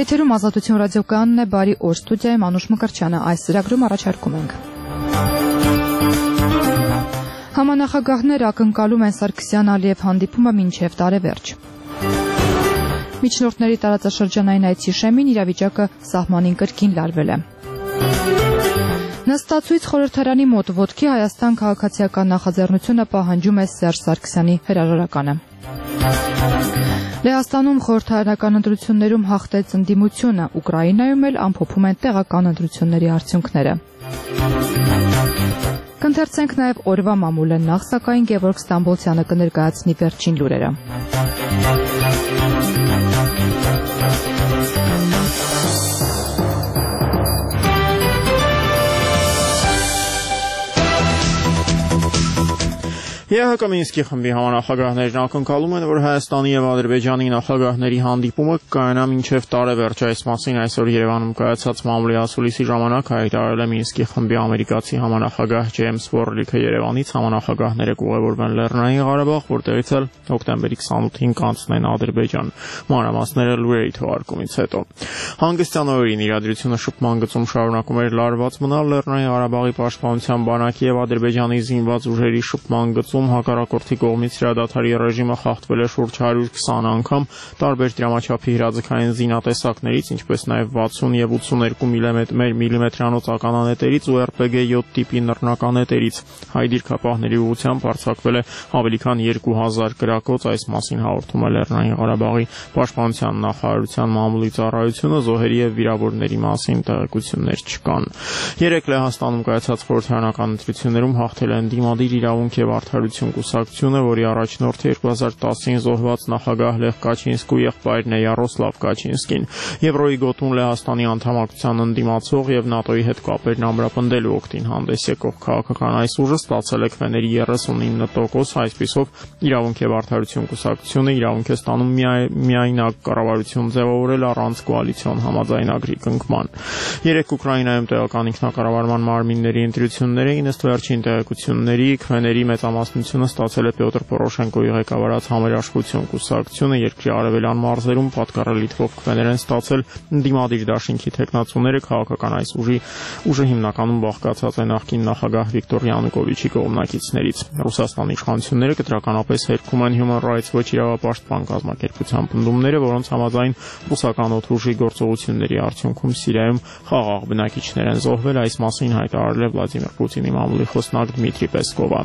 Եթերում Ազատություն ռադիոկայանն է, բարի օր, ստուդիայում Անուշ Մկրտչյանը, այս ծրագրում առաջարկում ենք։ Համանախագահները ակնկալում են Սարգսյան-Ալիև հանդիպումը մինչև տարեվերջ։ Միջնորդների տարածաշրջանային այցի շեմին իրավիճակը սահմանին կրկին լարվել է։ Նստածույց խորհրդարանի մոտ ոտքի Հայաստան քաղաքացիական նախաձեռնությունը պահանջում է Սերժ Սարգսյանի հրաժարականը։ Լեհաստանում խորհրդարանական ընտրություններում հաղթեց ընդդիմությունը, Ուկրաինայում էլ ամփոփում են տեղական ընտրությունների արդյունքները։ Կընթերցենք նաև օրվա մամուլը, նախ սակայն Գևորգ Ստամբոլցյանը կներկայացնի վերջին լուրերը։ ԵՀԿ Մինսկի խմբի համանախագահներն ակնկալում են, որ Հայաստանի եւ Ադրբեջանի նախագահների հանդիպումը կկայանա մինչև տարեվերջ։ Այս մասին այսօր Երևանում կայացած մամուլի ասուլիսի ժամանակ հայտարարել է Մինսկի խմբի ամերիկացի համանախագահ Ջեյմս Ուորլիքը Երևանից։ Համանախագահները կուղևորվեն Լեռնային Ղարաբաղ, որտեղից էլ հոկտեմբերի 28-ին կանցնեն Ադրբեջան։ Մանրամասները լուրերի թողարկումից հետո։ Հանգստյան օրերին իրադրությունը շփման գծում շարունակում էր լարված մնալ Լեռնային Ղարաբաղի պաշտպանության բանակի եւ Ադրբեջանի զինված ուժերի շփման գծում հակառակորդի կողմից հրադադարի ռեժիմը խախտվել է շուրջ 120 անգամ տարբեր դրամաչափի հրաձգային զինատեսակներից, ինչպես նաև 60 եւ 82 մմ-անոց ականանետերից ու RPG-7 տիպի նռնականետերից։ Հայ դիրքապահների ուղղությամբ արձակվել է ավելի քան 2000 գրակոց, այս մասին հաղորդում է Լեռնային Ղարաբաղի պաշտպանության նախարարության մամուլի ծառայությունը, զոհերի եւ վիրավորների մասին տեղեկություններ չկան։ Երեկ Լեհաստանում կայացած խորհրդարանական ընտրություններում հաղթել են Դիմադիր իրավունք եւ արդարություն կուսակցությունը, որի առաջնորդը 2010-ին զոհված նախագահ Լեխ Կաչինսկու եղբայրն է Յարոսլավ Կաչինսկին։ Եվրոյի գոտուն Լեհաստանի անդամակցության ընդդիմացող եւ ՆԱՏՕ-ի հետ կապերն ամրապնդելու օգտին հանդես եկող քաղաքական այս ուժը ստացել է քվեների 39%, այսպիսով իրավունք եւ արդարություն կուսակցությունը իրավունք է ստանում միայնակ կառավարություն ձևավորել առանց կոալիցիոն համաձայնագրի կնքման։ Երեք Ուկրաինայում տեղական ինքնակառավարման մարմինների ընտրություններ էին, ըստ վերջին տեղեկությունների քվեների մեծամասնությունը ստացել է Պյոտր Պորոշենկոյի ղեկավարած Համերաշխություն կուսակցությունը, երկրի արևելյան մարզերում պատկառելի թվով քվեներ են ստացել Դիմադիր դաշինքի թեկնածուները, քաղաքական այս ուժը հիմնականում բաղկացած է նախկին նախագահ Վիկտոր Յանուկովիչի կողմնակիցներից։ Ռուսաստանի իշխանությունները կտրականապես հերքում են Human Rights Watch իրավապաշտպան կազմակերպության պնդումները, որոնց համաձայն ռուսական օդուժի գործողությունների արդյունքում Սիրիայում խաղաղ բնակիչներ են զոհվել, այս մասին հայտարարել է Վլադիմիր Պուտինի մամուլի խոսնակ Դմիտրի Պեսկովը։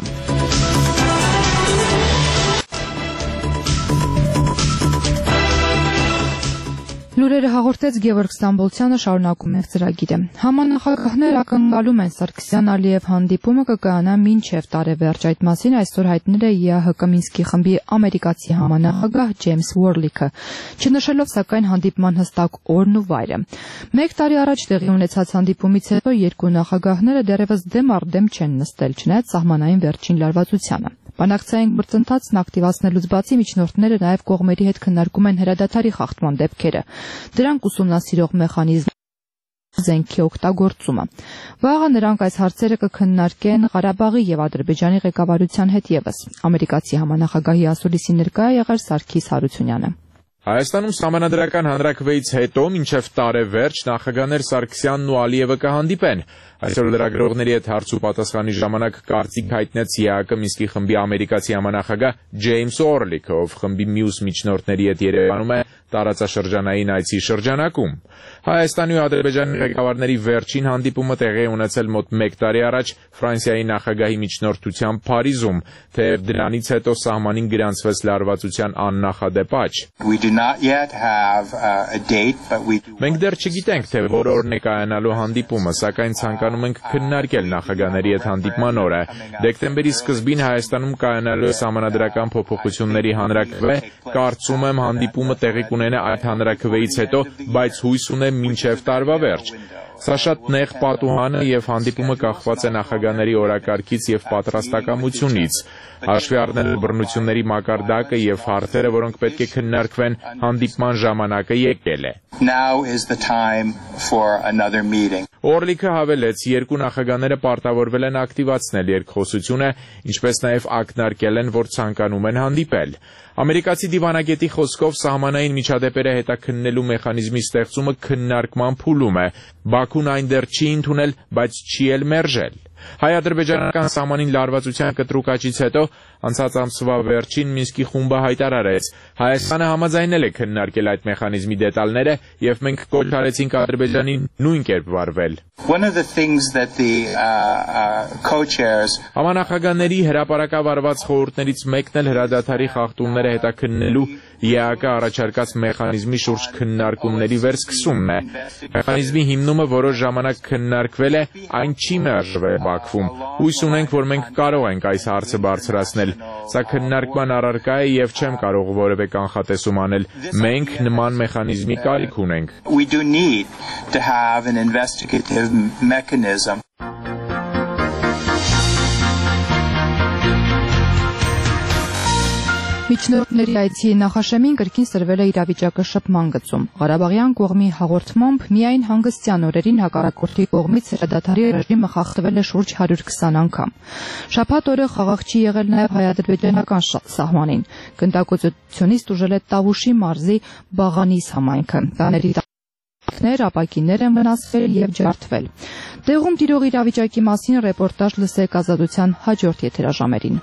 Լուրերը հաղորդեց Գևորգ Ստամբոլցյանը, շարունակում ենք ծրագիրը։ Համանախագահները ակնկալում են Սարգսյան-Ալիև հանդիպումը կկայանա մինչև տարեվերջ, այդ մասին այսօր հայտնել է ԵՀԿ Մինսկի խմբի ամերիկացի համանախագահ Ջեյմս Ուորլիքը, չնշելով սակայն հանդիպման հստակ օրն ու վայրը։ Մեկ տարի առաջ տեղի ունեցած հանդիպումից հետո երկու նախագահները դեռևս դեմ առ դեմ չեն նստել, չնայած սահմանային վերջին լարվածությանը։ Բանակցային գործընթացն ակտիվացնելուց բացի միջնորդները նաև կողմերի հետ քննարկում են հրադադարի խախտման դեպքերը, դրանք ուսումնասիրող մեխանիզմ զենքի օգտագործումը։ Վաղը նրանք այս հարցերը կքննարկեն Ղարաբաղի եւ Ադրբեջանի ղեկավարության հետ եւս։ Ամերիկացի համանախագահի ասուլիսի ներկա է եղել Սարգիս Հարությունյանը։ Հայաստանում սահմանադրական հանրաքվեից հետո մինչև տարեվերջ նախագահներ Սարգսյանն ու Ալիևը կհանդիպեն։ Այսօր լրագրողների հետ հարց ու պատասխանի ժամանակ կարծիք հայտնեց ԵԱԿ Մինսկի խմբի ամերիկացի համանախագահ Ջեյմս Ուորլիքը, ով խմբի մյուս միջնորդների հետ Երևանում է տարածաշրջանային այցի շրջանակում։ Հայաստանի ու Ադրբեջանի ղեկավարների վերջին հանդիպումը տեղի է ունեցել մոտ 1 տարի առաջ Ֆրանսիայի նախագահի միջնորդությամբ Փարիզում, թեև դրանից հետո սահմանին գրանցվեց լարվածության աննախադեպ աճ։ Մենք դեռ չգիտենք, թե որ օրն է կայանալու հանդիպումը, սակայն ցանկանում ենք քննարկել նախագահների հետ հանդիպման օրը։ Դեկտեմբերի սկզբին Հայաստանում կայանալու է սահմանադրական փոփոխությունների հանրաքվե, կարծում եմ հանդիպումը տեղի կունենա այդ հանրաքվեից հետո, բայց հույս ունեմ մինչև տարվա վերջ։ Սա շատ նեղ պատուհան է եւ հանդիպումը կախված է նախագահների օրակարգից եւ պատրաստակամությունից։ Հաշվի առնելով բռնությունների մակարդակը եւ հարցերը, որոնք պետք է քննարկվեն, հանդիպման ժամանակը եկել է։ Օրլիքը հավելեց, երկու նախագահները պարտավորվել են ակտիվացնել երկխոսությունը, ինչպես նաև ակնարկել են, որ ցանկանում են հանդիպել։ Ամերիկացի դիվանագետի խոսքով սահմանային միջադեպերը հետաքննելու մեխանիզմի ստեղծումը քննարկման փուլում է։ Բաքուն այն դեռ չի ընդունել, բայց չի էլ մերժել։ Հայ-ադրբեջանական սահմանին լարվածության կտրուկ աճից հետո անցած ամսվա վերջին Մինսկի խումբը հայտարարեց. Հայաստանը համաձայնել է քննարկել այդ մեխանիզմի դետալները եւ մենք կոչ արեցինք Ադրբեջանին նույն կերպ վարվել։ Համանախագահների հրապարակավարված խորհուրդներից մեկն էլ հրադադարի խախտումները հետաքննելու ԵԱԿ-ը առաջարկած մեխանիզմի շուրջ քննարկումների վերսկսումն է։ Մեխանիզմի հիմնումը որոշ ժամանակ քննարկվել է, այն չի մերժվել Բաքվում։ Հույս ունենք, որ մենք կարող ենք այս հարցը բարձրացնել։ Սա քննարկման առարկա է եւ չեմ կարող որևէ կանխատեսում անել։ Մենք նման մեխանիզմի կարիք ունենք։ Միջնորդների այցի Նախաշեմին կրկին սրվել է իրավիճակը շփման գծում։ Ղարաբաղյան կողմի հաղորդմամբ միայն հանգստյան օրերին հակառակորդի կողմից հրադադարի ռեժիմը խախտվել է շուրջ 120 անգամ։ Շաբաթ օրը խաղաղ չի եղել նաև հայ-ադրբեջանական սահմանին։ Գնդակոծությունից տուժել է Տավուշի մարզի Բաղանիս համայնքը։ Տաների ապակիներ են վնասվել եւ ջարդվել։ Տեղում տիրող իրավիճակի մասին ռեպորտաժ լսեք Ազատության հաջորդ եթերաժամերին։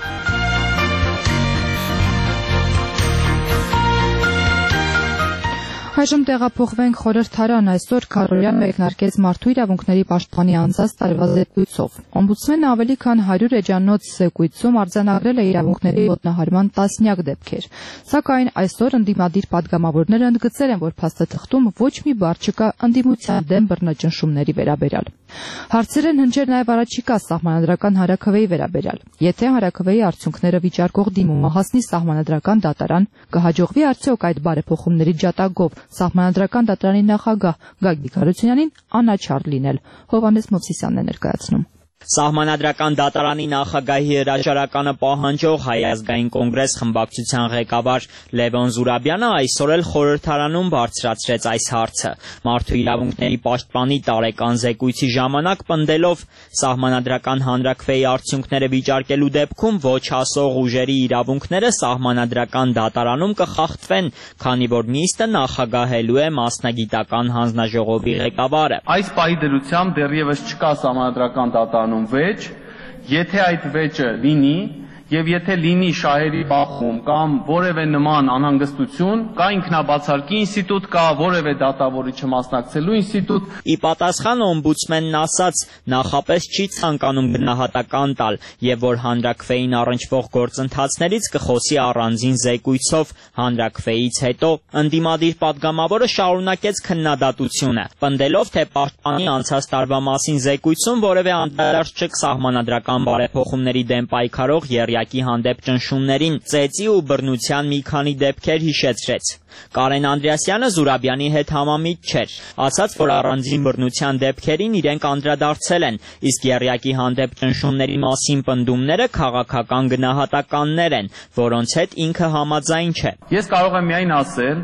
Այժմ տեղափոխվենք խորհրդարան, այսօր Քարոլյան մեկնարկեց մարդու իրավունքների պաշտպանի անցած տարվա զեկույցով։ Օմբուդսմենը ավելի քան 100 էջանոց զեկույցում արձանագրել է իրավունքների ոտնահարման տասնյակ դեպքեր։ Սակայն այսօր ընդդիմադիր падգամավորները ընդգծել են, որ փաստաթղթում ոչ մի բառ չկա ընդդիմության դեմ բռնաճնշումների վերաբերյալ։ Հարցեր են հնչել նաև առաջիկա սահմանադրական հանրաքվեի վերաբերյալ։ Եթե հանրաքվեի արդյունքները վիճարկող դիմումը հասնի սահմանադրական դատարան, կհաջողվի արդյոք այդ բարեփոխումների ջատագով սահմանադրական դատարանի նախագահ Գագիկ Հարությունյանին անաչառ լինել։ Հովհաննես Մովսիսյանն է ներկայացնում։ Սահմանադրական դատարանի նախագահի հրաժարականը պահանջող Հայ ազգային կոնգրես խմբակցության ղեկավար Լևոն Զուրաբյանը այսօր էլ խորհրդարանում բարձրացրեց այս հարցը։ Մարդու իրավունքների պաշտպանի տարեկան զեկույցի ժամանակ պնդելով սահմանադրական հանրաքվեի արդյունքները վիճարկելու դեպքում ոչ հասող ուժերի իրավունքները սահմանադրական դատարանում կխախտվեն, քանի որ նիստը նախագահելու է մասնագիտական հանձնաժողովի ղեկավարը։ Այս պահի դրությամբ դեռևս չկա սահմանադրական դատարանում վեճ, եթե այդ վեճը լինի եւ եթե լինի շահերի բախում կամ որևէ նման անհանգստություն, կա ինքնաբացարկի ինստիտուտ, կա որևէ դատավորի չմասնակցելու ինստիտուտ։ Ի պատասխան օմբուդսմենն ասաց, նախապես չի ցանկանում գնահատական տալ եւ որ հանրաքվեին առնչվող գործընթացներից կխոսի առանձին զեկույցով։ Հանրաքվեից հետո ընդդիմադիր падգամավորը շարունակեց քննադատությունը, պնդելով, թե պաշտպանի անցած տարվա մասին զեկույցում որևէ անդրադարձ չկա սահմանադրական բարեփոխումների դեմ պայքարող յակի հանդեպ ճնշումներին, ծեծի ու բռնության մի քանի դեպքեր հիշեցրեց։ Կարեն Անդրեասյանը Զուրաբյանի հետ համամիտ չէր, ասաց, որ առանձին բռնության դեպքերին իրենք անդրադարձել են, իսկ յակի հանդեպ ճնշումների մասին պնդումները քաղաքական գնահատականներ են, որոնց հետ ինքը համաձայն չէ։ Ես կարող եմ միայն ասել,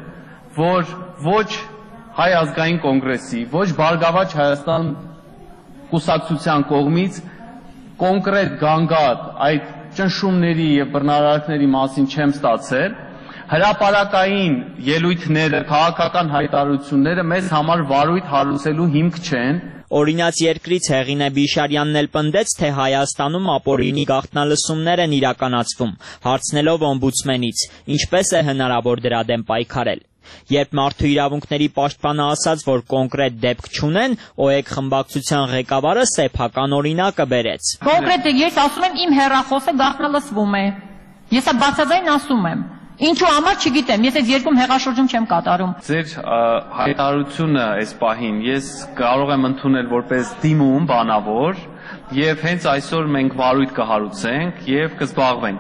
որ ոչ Հայ ազգային կոնգրեսի, ոչ Բարգավաճ Հայաստան կուսակցության կողմից կոնկրետ գանգատ այդ ճնշումների եւ բռնարարքների մասին չեմ ստացել, հրապարակային ելույթները, քաղաքական հայտարարությունները մեզ համար վարույթ հարուցելու հիմք չեն։ Օրինաց երկրից Հեղինե Բիշարյանն էլ պնդեց, թե Հայաստանում ապօրինի գաղտնալսումներ են իրականացվում, հարցնելով օմբուդսմենից, ինչպես է հնարավոր դրա դեմ պայքարել։ Երբ մարդու իրավունքների պաշտպանը ասաց, որ կոնկրետ դեպք չունեն, ՕԵԿ խմբակցության ղեկավարը սեփական օրինակը բերեց։ Կոնկրետ ես ասում եմ, իմ հեռախոսը գաղտնալսվում է։ Ես բացաձայն ասում եմ։ Ինչու համար չգիտեմ, ես այս երկում հեղաշրջում չեմ կատարում։ Ձեր հայտարարությունը այս պահին ես կարող եմ ընդունել որպես դիմում բանավոր, եւ հենց այսօր մենք վարույթ կհարուցենք եւ կզբաղվենք։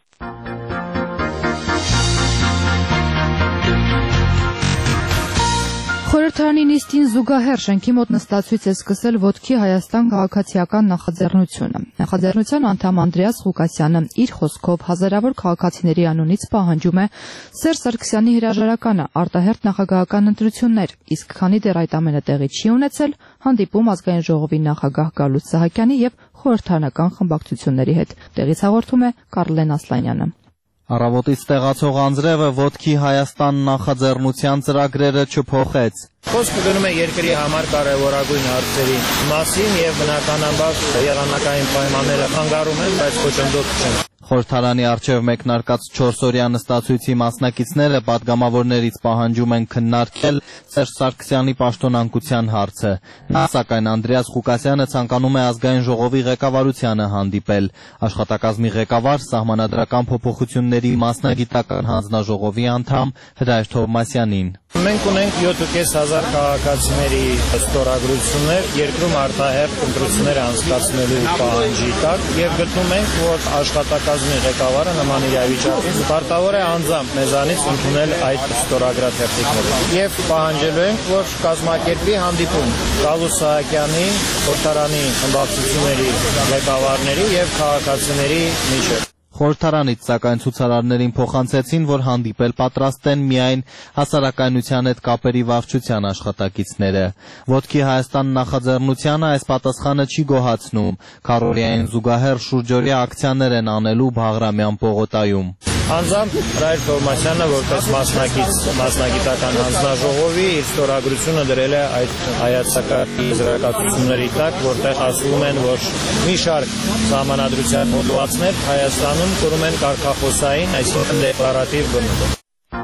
Խորհրդարանի նիստին զուգահեռ շենքի մոտ նստացույց է սկսել ոտքի Հայաստան քաղաքացիական նախաձեռնությունը։ Նախաձեռնության անդամ Անդրեաս Ղուկասյանը իր խոսքով հազարավոր քաղաքացիների անունից պահանջում է Սերժ Սարգսյանի հրաժարականը, արտահերթ նախագահական ընտրություններ, իսկ քանի դեռ այդ ամենը տեղի չի ունեցել, հանդիպում ազգային ժողովի նախագահ Գալուստ Սահակյանի եւ խորհրդարանական խմբակցությունների հետ։ Տեղից հաղորդում է Կարլեն Ասլանյանը։ Առավոտից տեղացող Անձրևը ոտքի Հայաստան նախաձեռնության ծրագրերը չփոխեց։ Խոսքը գնում է երկրի համար կարևորագույն հարցերի մասին եւ բնականաբար եղանակային պայմանները խանգարում են, բայց խոչընդոտ չեն։ Խորհրդարանի առջև մեկնարկած 4-օրյա նստացույցի մասնակիցները պատգամավորներից պահանջում են քննարկել Սերժ Սարգսյանի պաշտոնանկության հարցը։ Նա, սակայն Անդրեաս Ղուկասյանը ցանկանում է ազգային ժողովի ղեկավարությանը հանդիպել։ Աշխատակազմի ղեկավար Սահմանադրական փոփոխությունների մասնագիտական հանձնաժողովի անդամ Հրայր Թովմասյանին։ Մենք ունենք 7,500 քաղաքացիների ստորագրություններ երկրում արտահերթ ընտրություններ անցկացնելու պահանջի տակ եւ գտնում ենք, որ աշխատակազմի ղեկավարը նման իրավիճակում պարտավոր է անձամբ մեզանից ընդունել այդ ստորագրաթերթիկները եւ պահանջելու ենք, որ կազմակերպի հանդիպում Գալուստ Սահակյանի, խորհրդարանի խմբակցությունների ղեկավարների եւ քաղաքացիների միջեւ։ Խորհրդարանից սակայն ցուցարարներին փոխանցեցին, որ հանդիպել պատրաստ են միայն հասարակայնության հետ կապերի վարչության աշխատակիցները։ Ոտքի Հայաստան նախաձեռնությանը այս պատասխանը չի գոհացնում։ Քառօրյային զուգահեռ շուրջօրյա ակցիաներ են անելու Բաղրամյան պողոտայում։ Անձամբ Հրայր Թովմասյանը որպես մասնագիտական հանձնաժողովի իր ստորագրությունը դրել է այդ հայացակարգ եզրակացությունների տակ, որտեղ ասվում են, որ մի շարք սահմանադրության հոդվածներ Հայաստանում կրում են կարգախոսային, այսինքն դեկլարատիվ բնույթ։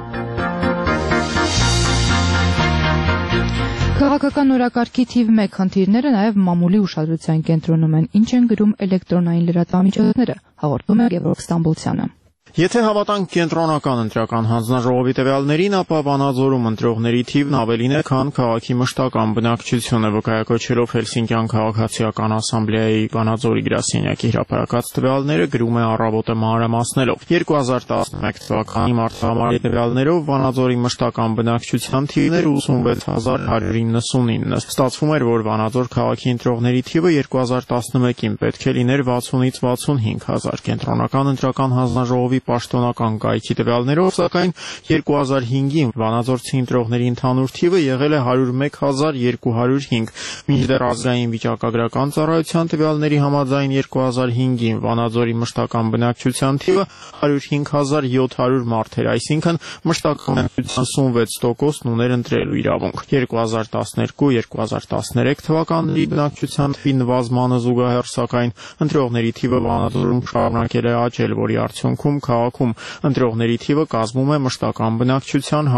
Քաղաքական օրակարգի թիվ 1 խնդիրները նաև մամուլի ուշադրության կենտրոնում են, ինչ են գրում էլեկտրոնային լրատվամիջոցները, հաղորդում է Գևորգ Ստամբոլցյանը։ Եթե հավատանք կենտրոնական ընտրական հանձնաժողովի տվյալներին, ապա Վանաձորում ընտրողների թիվն ավելին է, քան քաղաքի մշտական բնակչությունը, վկայակոչելով Հելսինկյան քաղաքացիական ասամբլեայի Վանաձորի գրասենյակի հրապարակած տվյալները, գրում է Առավոտը մանրամասնելով։ 2011 թվականի մարտահամարի տվյալներով Վանաձորի մշտական բնակչության թիվն էր 86199։ Ստացվում էր, որ Վանաձոր քաղաքի ընտրողների թիվը 2011-ին պետք է լիներ 60-ից 65 հազար։ Կենտրոնական ընտրական հանձնաժողովի պաշտոնական կայքի տվյալներով, սակայն 2005-ին վանաձորցի ընտրողների ընդհանուր թիվը եղել է 101205, մինչդեռ ազգային վիճակագրական ծառայության տվյալների համաձայն 2005-ին Վանաձորի մշտական բնակչության թիվը 105700 մարդ էր, այսինքն մշտական բնակչության 86%-ն ուներ ընտրելու իրավունք։ 2012-2013 թվականների բնակչության թվի նվազմանը զուգահեռ, սակայն ընտրողների թիվը Վանաձորում շարունակել է աճել, որի արդյունքում քաղաքում ընտրողների թիվը կազմում է մշտական բնակչության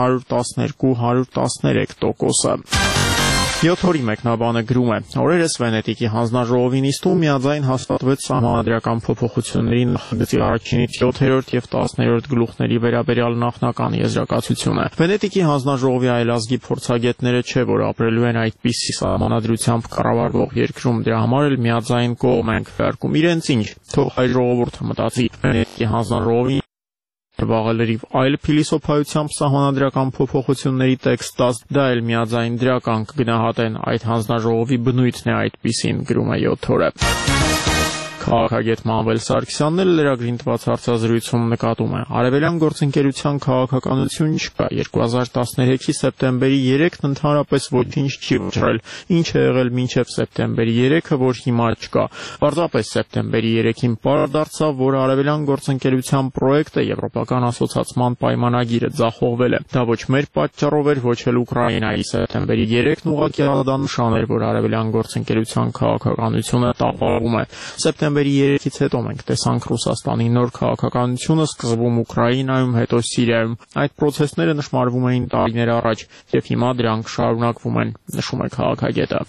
112-113%-ը։ 7 օրի մեկնաբանը գրում է. Օրերս Վենետիկի հանձնաժողովի նիստում միաձայն հաստատվեց սահմանադրական փոփոխությունների նախագծի առաջինից 7-րդ եւ 10-րդ գլուխների վերաբերյալ նախնական եզրակացությունը։ Վենետիկի հանձնաժողովի այլազգի փորձագետները չէ, որ ապրելու են այդպիսի սահմանադրությամբ կառավարվող երկրում, դրա համար էլ միաձայն կողմ են քվեարկում իրենց ինչ, թող հայ ժողովուրդը մտածի։ Վենետիկի հանձնաժողովի վաղալերիվ այլ փիլիսոփայությամբ սահմանադրական փոփոխությունների տեքստած, դա էլ միաձայն դրական կգնահատեն, այդ հանձնաժողովի բնույթն է այդպիսին, գրում է 7 օրը։ Քաղաքագետ Մանվել Սարգսյանն էլ լրագրին տված հարցազրույցում նկատում է. Արևելյան գործընկերության քաղաքականություն չկա։ 2013-ի սեպտեմբերի 3-ն ընդհանրապես ոչինչ չի վճռել։ Ինչ է եղել մինչև սեպտեմբերի 3-ը, որ հիմա չկա։ Պարզապես սեպտեմբերի 3-ին պարզ դարձավ, որ արևելյան գործընկերության պրոյեկտը եվրոպական ասոցիացման պայմանագիրը ձախողվել է։ Դա ոչ մեր պատճառով էր, ոչ էլ Ուկրաինայի։ Սեպտեմբերի 3-ն ուղղակի անդանշան էր, որ արևելյան գործընկերության քաղաքականությունը տապալվում է։ Սեպտեմբերի 3-ից հետո մենք տեսանք Ռուսաստանի նոր քաղաքականությունը, սկսվում Ուկրաինայում, հետո Սիրիայում։ Այդ process-ները նշмарվում էին տարիներ առաջ, եւ հիմա դրանք շարունակվում են, նշում է քաղաքագետը։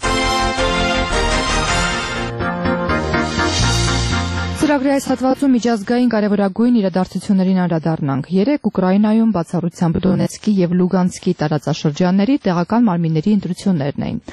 Ծրագրի այս հատվածում միջազգային կարևորագույն իրադարձություններին անդրադառնանք։ 3 Ուկրաինայում բացառությամբ Դոնեցկի եւ Լուգանսկի տարածաշրջանների տեղական մարմինների ընտրություններն էին։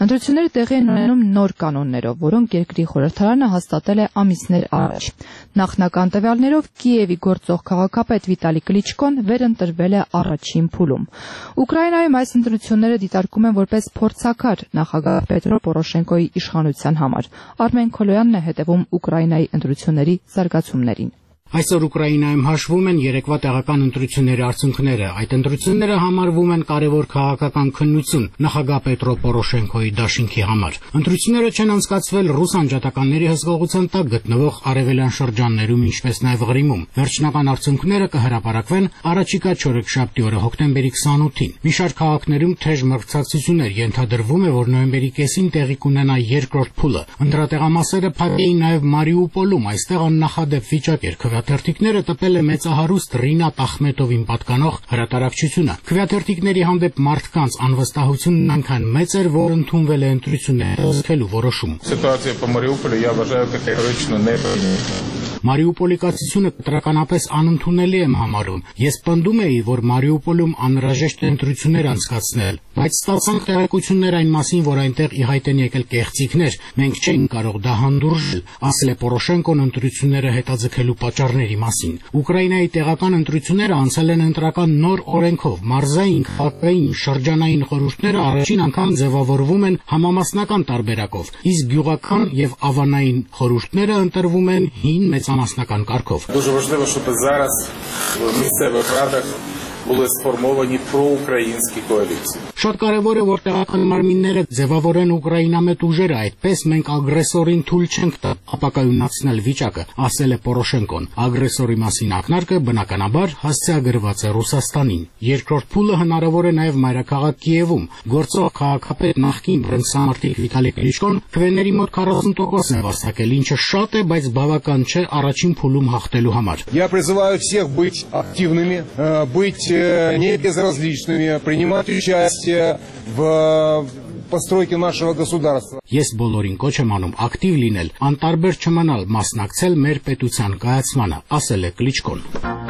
Ընտրությունները տեղի են ունենում նոր կանոններով, որոնք երկրի խորհրդարանը հաստատել է ամիսներ առաջ։ Նախնական տվյալներով Կիևի գործող քաղաքապետ Վիտալի Կլիչկոն վերընտրվել է առաջին փուլում։ Ուկրաինայում այս ընտրությունները դիտարկում են որպես փորձաքար նախագահ Պետրո Պորոշենկոյի իշխանության համար։ Արմեն Քոլոյանն է հետևում Ուկրաինայի ընտրությունների զարգացումներին։ Այսօր Ուկրաինայում հաշվում են երեկվա տեղական ընտրությունների արդյունքները։ Այդ ընտրությունները համարվում են կարևոր քաղաքական քննություն նախագահ Պետրո Պորոշենկոյի դաշինքի համար։ Ընտրությունները չեն անցկացվել ռուս անջատականների հսկողության տակ գտնվող արևելյան շրջաններում, ինչպես նաև Ղրիմում։ Վերջնական արդյունքները կհրապարակվեն առաջիկա չորեքշաբթի օրը հոկտեմբերի 28-ին։ Մի շարք քաղաքներում թեժ մրցակցություններ ենթադրվում է, որ նոյեմբերի կեսին տեղի կունենա երկրորդ փուլը։ Ընտրատեղամասերը փակ էին նաև Մարիուպոլում, այստեղ աննախադեպ վիճակ էր։ Քվեաթերթիկները տպել է մեծահարուստ Ռինատ Ախմետովին պատկանող հրատարակչությունը։ Քվեաթերթիկների հանդեպ մարդկանց անվստահությունն այնքան մեծ էր, որ ընդունվել է ընտրությունները սկսելու որոշում։ Ситуация по Мариуполю я вважаю категорично неприемлемой. Մարիուպոլի կացությունը կտրականապես անընդունելի եմ համարում։ Ես պնդում էի, որ Մարիուպոլում անհրաժեշտ է ընտրություններ անցկացնել, բայց ստացանք տեղեկություններ այն մասին, որ այնտեղ ի հայտ են եկել կեղծիքներ, մենք չենք կարող դա հանդուրժել, ասել է Պորոշենկոն ընտրությունները հետաձգելու պատճառների մասին։ Ուկրաինայի տեղական ընտրությունները անցել են ընտրական նոր օրենքով, մարզային, քաղաքային, շրջանային խորհուրդները առաջին անգամ ձևավորվում են համամասնական տարբերակով, իսկ գյուղական եւ ավանային խորհուրդները ընտրվում են հին մեծամասնական կարգով։ Дуже важливо, щоб зараз в місцевих радах були сформовані проукраїнські коаліції. Շատ կարևոր է, որ տեղական մարմինները ձևավորեն ուկրաինամետ ուժերը, այդպես մենք ագրեսորին թույլ չենք տա ապակայունացնել վիճակը, ասել է Պորոշենկոն։ Ագրեսորի մասին ակնարկը բնականաբար հասցեագրված է Ռուսաստանին։ Երկրորդ փուլը հնարավոր է նաև մայրաքաղաք Կիևում։ Գործող քաղաքապետ նախկին բռնցքամարտիկ Վիտալի Կլիչկոն քվեների мոտ 40% է վաստակել, ինչը շատ է, բայց բավական չէ առաջին փուլում հաղթելու համար։ Я призываю всех быть активными, быть не безразличными, принимать участие в постройке нашего государства. Ես բոլորին կոչ եմ անում ակտիվ լինել, անտարբեր չմնալ, մասնակցել մեր պետության կայացմանը, ասել է Կլիչկոն։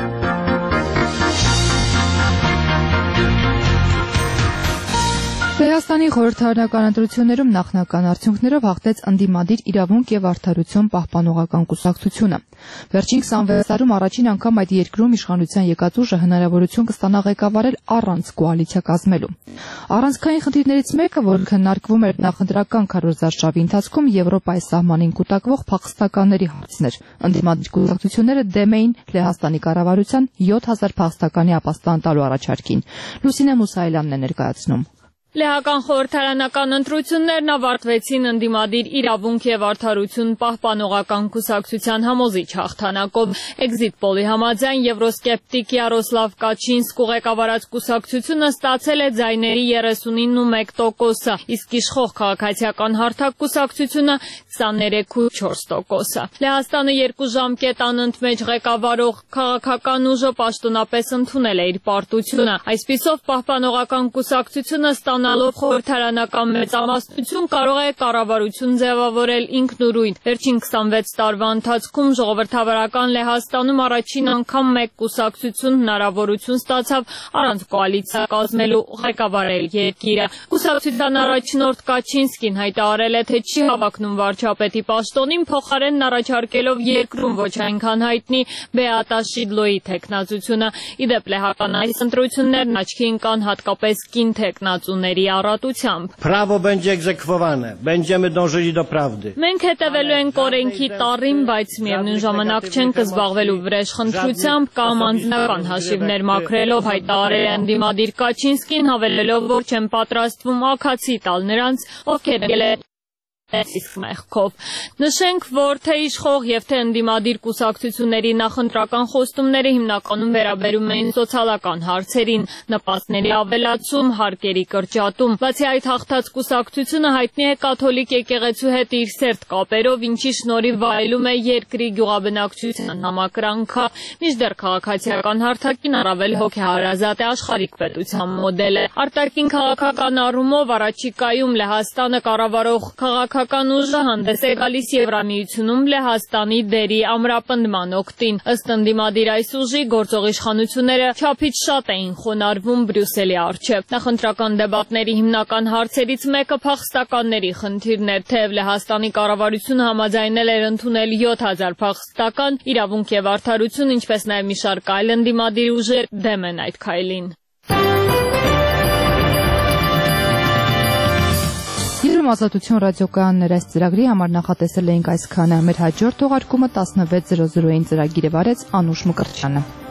Լեհաստանի խորհրդարանական ընտրություններում նախնական արդյունքներով հաղթեց ընդդիմադիր իրավունք եւ արդարություն պահպանողական կուսակցությունը։ Վերջին 26 տարում առաջին անգամ այդ երկրում իշխանության եկած ուժը հնարավորություն կստանա ղեկավարել առանց կոալիցիա կազմելու։ Առանցքային խնդիրներից մեկը, որ քննարկվում էր նախընտրական քարոզարշավի ընթացքում Եվրոպայի սահմանին կուտակվող փախստականների հարցն էր։ Ընդդիմադիր կուսակցությունները դեմ էին Լեհաստանի կառավարության 7000 փախստականի ապաստան տալու առաջարկին։ Լուսինե Մուսայելյանն է ներկայացնում։ Լեհական խորհրդարանական ընտրություններն ավարտվեցին ընդդիմադիր իրավունք եւ արդարություն պահպանողական կուսակցության համոզիչ հաղթանակով։ Էքզիտ պոլի համաձայն եվրոսկեպտիկ Յարոսլավ Կաչինսկու ղեկավարած կուսակցությունը ստացել է ձայների 39.1%-ը, իսկ իշխող քաղաքացիական հարթակ կուսակցությունը 23.4%-ը։ Լեհաստանը 2 ժամկետ անընդմեջ ղեկավարող քաղաքական ուժը պաշտոնապես ընդունել է իր պարտությունը։ Այսպիսով պահպանողական կուսակցությունը ստանալով խորհրդարանական մեծամասնություն կարող է կառավարություն ձևավորել ինքնուրույն։ Վերջին 26 տարվա ընթացքում ժողովրդավարական Լեհաստանում առաջին անգամ մեկ կուսակցություն հնարավորություն ստացավ առանց կոալիցիա կազմելու ղեկավարել երկիրը։ Կուսակցության առաջնորդ Կաչինսկին հայտարարել է, թե չի հավակնում վարչապետի պաշտոնին, փոխարենն առաջարկելով երկրում ոչ այնքան հայտնի Բեատա Շիդլոյի թեկնածությունը։ Իդեպ լեհական այս ընտրություններն աչքի ընկան հատկապես կին թեկնածուների առատությամբ։ Право będzie egzekwowane. Będziemy dążyli do prawdy. Մենք հետևելու ենք օրենքի տառին, բայց միևնույն ժամանակ չենք զբաղվելու վրեժխնդրությամբ կամ անձնական հաշիվներ մաքրելով, հայտարարել է ընդդիմադիր Կաչինսկին, հավելելով, որ չեն պատրաստվում աքացի տալ նրանց, ովքեր եկել իսկ մեղքով։ Նշենք, որ թե իշխող եւ թե ընդդիմադիր կուսակցությունների նախընտրական խոստումները հիմնականում վերաբերում էին սոցիալական հարցերին, նպաստների ավելացում, հարկերի կրճատում։ Բացի այդ, հաղթած կուսակցությունը հայտնի է կաթոլիկ եկեղեցու հետ իր սերտ կապերով, ինչի շնորհիվ վայելում է երկրի գյուղաբնակչության համակրանքը, մինչդեռ քաղաքացիական հարթակին առավել հոգեհարազատ է աշխարհիկ պետության մոդելը։ Արտաքին քաղաքական առումով առաջիկայում Լեհաստանը կառավարող քաղաքական քաղաքական ուժը հանդես է գալիս Եվրամիությունում Լեհաստանի դերի ամրապնդման օգտին։ Ըստ ընդդիմադիր այս ուժի գործող իշխանությունները չափից շատ էին խոնարհվում Բրյուսելի առջև։ Նախընտրական դեբատների հիմնական հարցերից մեկը փախստականների խնդիրն էր, թեև Լեհաստանի կառավարությունը համաձայնել էր ընդունել 7000 փախստական, իրավունք եւ արդարություն, ինչպես նաեւ մի շարք այլ ընդդիմադիր ուժեր դեմ են այդ քայլին։ Երում ազատություն ռադիոկայաններ այս ծրագրի համար նախատեսել էինք այսքանը։ Մեր հաջորդ թողարկումը 16:00-ին ծրագիրը վարեց Անուշ Մկրտչյանը։